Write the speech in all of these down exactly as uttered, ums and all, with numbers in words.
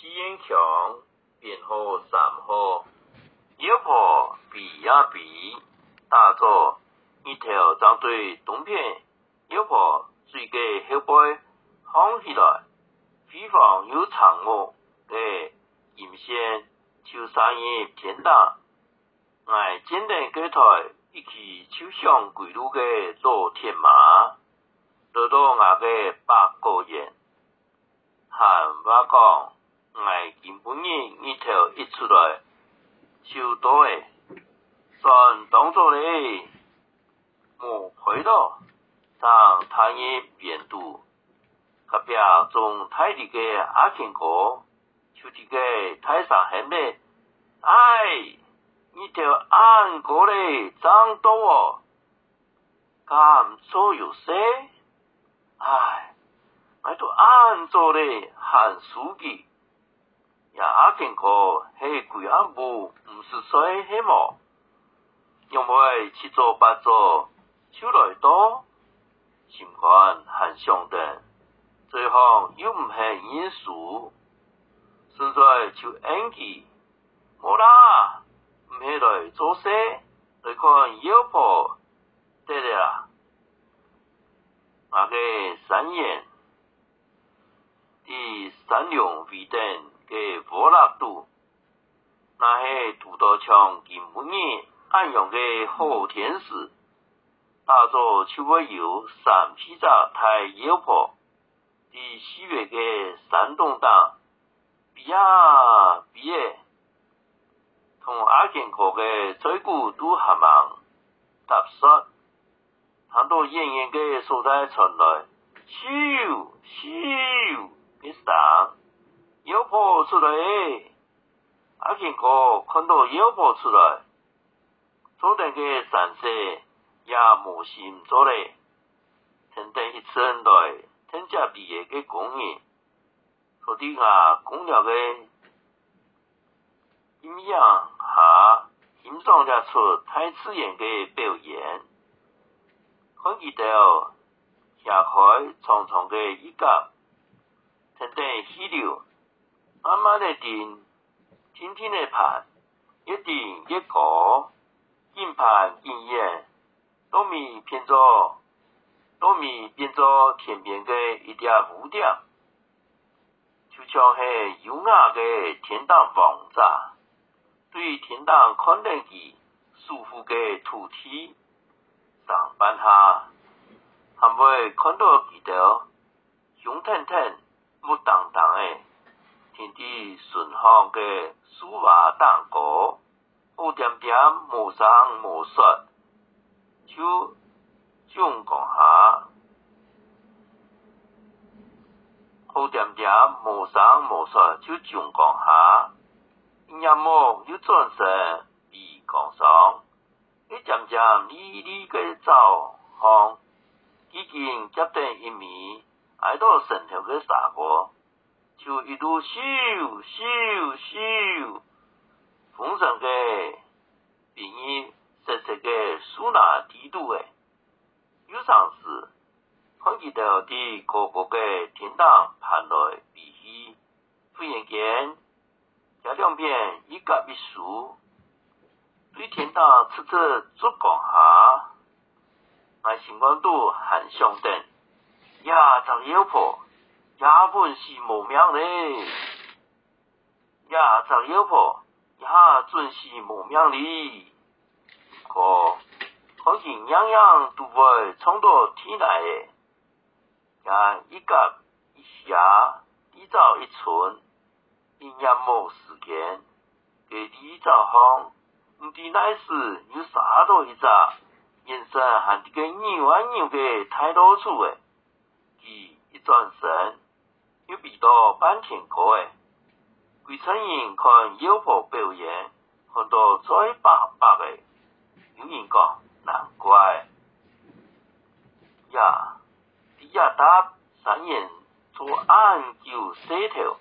四眼强，变好三好，腰婆比呀比，大作一条长对东片，腰婆水嘅后背放起来，飞放有长我嘅阴线，就三叶偏大，我简单个台一起就像鬼路嘅老天马，得到我嘅八个人，喊我讲。我根本日一条一出来就多诶，算当作咧，莫亏了，当他也变度，隔壁中太里嘅阿庆哥，就这个太上很咧，哎，一条安哥咧长多哦，咁做有些，哎，我都安做咧喊书记。也阿健哥系贵阿母五十岁系么？因为七做八做，手来多，情况很相等，最后又唔系因素，现在就演技，冇啦，唔系来做事，来看腰婆，对的啦，那个三眼，第三两位等。嘅火辣度，那系土豆枪根本日暗用嘅好天使，打造就会有三批扎太腰婆，第四月嘅山东党，比呀比诶，同阿健哥嘅最古都合忙，踏实，看到演员嘅所在传来，咻咻一声。腰婆出来，阿健哥看到腰婆出来，做定嘅善事也无心做咧，听得一阵来，听只毕业嘅工人，所以啊讲了嘅阴阳下欣赏得出太自然嘅表演，看见到下开长长嘅一角，听得气流。慢慢的定，天天的盘，一定一个，硬盘硬演，糯米变做，糯米变做天边的一点五点，就像是优雅的天堂王炸，对天堂看得起舒服的土地，上班下，还会看到几条熊腾腾、木当当的。天地顺行嘅书画蛋糕，好点点无声无说，就种讲下，好点点无声无说，就种讲下，音幕又转成比讲上，一渐渐哩哩嘅走向，已经接近一米，挨到成条嘅沙锅。就一路咻咻咻，风声嘅比你实实嘅苏拿地度诶，有上时看见到啲各个嘅天堂盘来比起，忽然间这两边一夹一竖，对天堂侧侧做讲下，我心光度很相等，呀，张腰婆。也本是无命咧，也张腰婆也准是无命哩。可看见样样都会冲到天来诶，也一夹一下，一早一寸，一年无时间，给你早行，唔知乃是有啥多一扎，人生还啲个牛啊牛嘅太多处诶，佢一转身。又比到半天课诶，几层人看腰婆表演，看到最白白诶，有人讲难怪呀，你也搭三眼做暗九四条，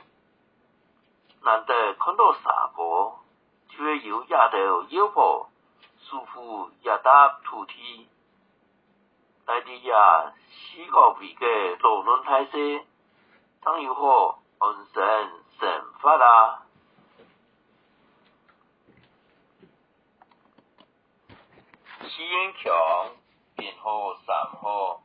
难得看到啥个，却有丫头腰婆舒服也搭土地，大啲呀四个位嘅罗轮太些。张友好， 安生成法啦。四眼强变好三好，